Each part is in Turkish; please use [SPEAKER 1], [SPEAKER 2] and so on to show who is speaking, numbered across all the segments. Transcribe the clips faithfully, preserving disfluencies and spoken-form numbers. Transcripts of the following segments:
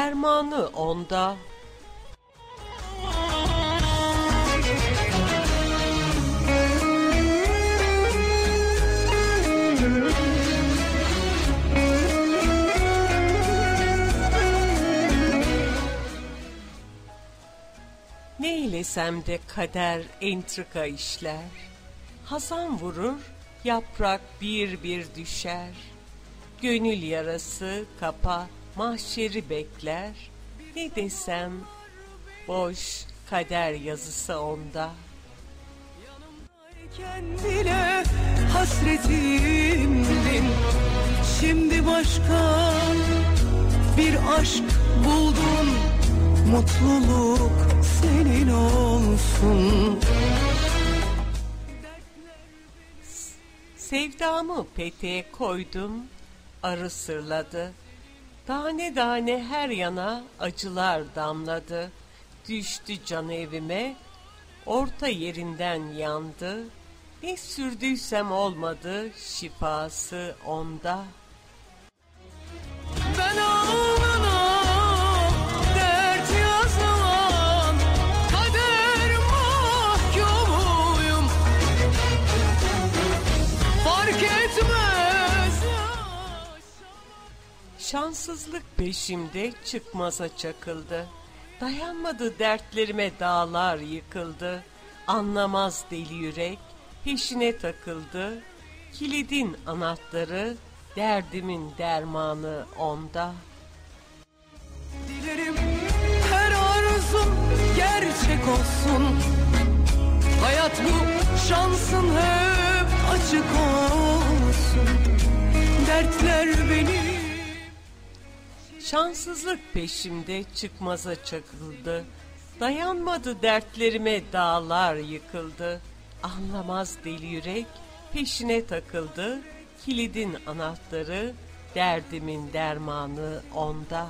[SPEAKER 1] dermanı onda. Neylesem de kader entrika işler, hazan vurur, yaprak bir bir düşer. Gönül yarası kapa, mahşeri bekler. Ne desem boş, kader yazısı onda.
[SPEAKER 2] Yanımdayken bile hasretimdin, şimdi başka bir aşk buldum. Mutluluk senin olsun.
[SPEAKER 1] Sevdamı peteğe koydum, arı sırladı. Tane tane her yana acılar damladı. Düştü can evime, orta yerinden yandı. Ne sürdüysem olmadı, şifası onda.
[SPEAKER 2] Ben alnına dert yazan kader mahkumuyum. Fark etmez.
[SPEAKER 1] Şanssızlık peşimde çıkmaza çakıldı. Dayanmadı dertlerime dağlar yıkıldı. Anlamaz deli yürek peşine takıldı. Kilidin anahtarı, derdimin dermanı onda.
[SPEAKER 2] Dilerim her arzum gerçek olsun. Hayat bu, şansın hep açık olsun. Dertler benim.
[SPEAKER 1] Şanssızlık peşimde çıkmaza çakıldı. Dayanmadı dertlerime dağlar yıkıldı. Anlamaz deli yürek peşine takıldı. Kilidin anahtarı, derdimin dermanı onda.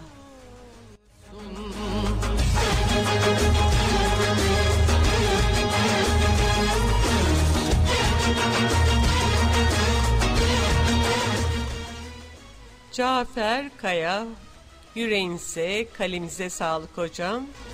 [SPEAKER 1] Cafer Kaya, yüreğinize, kalemize sağlık hocam.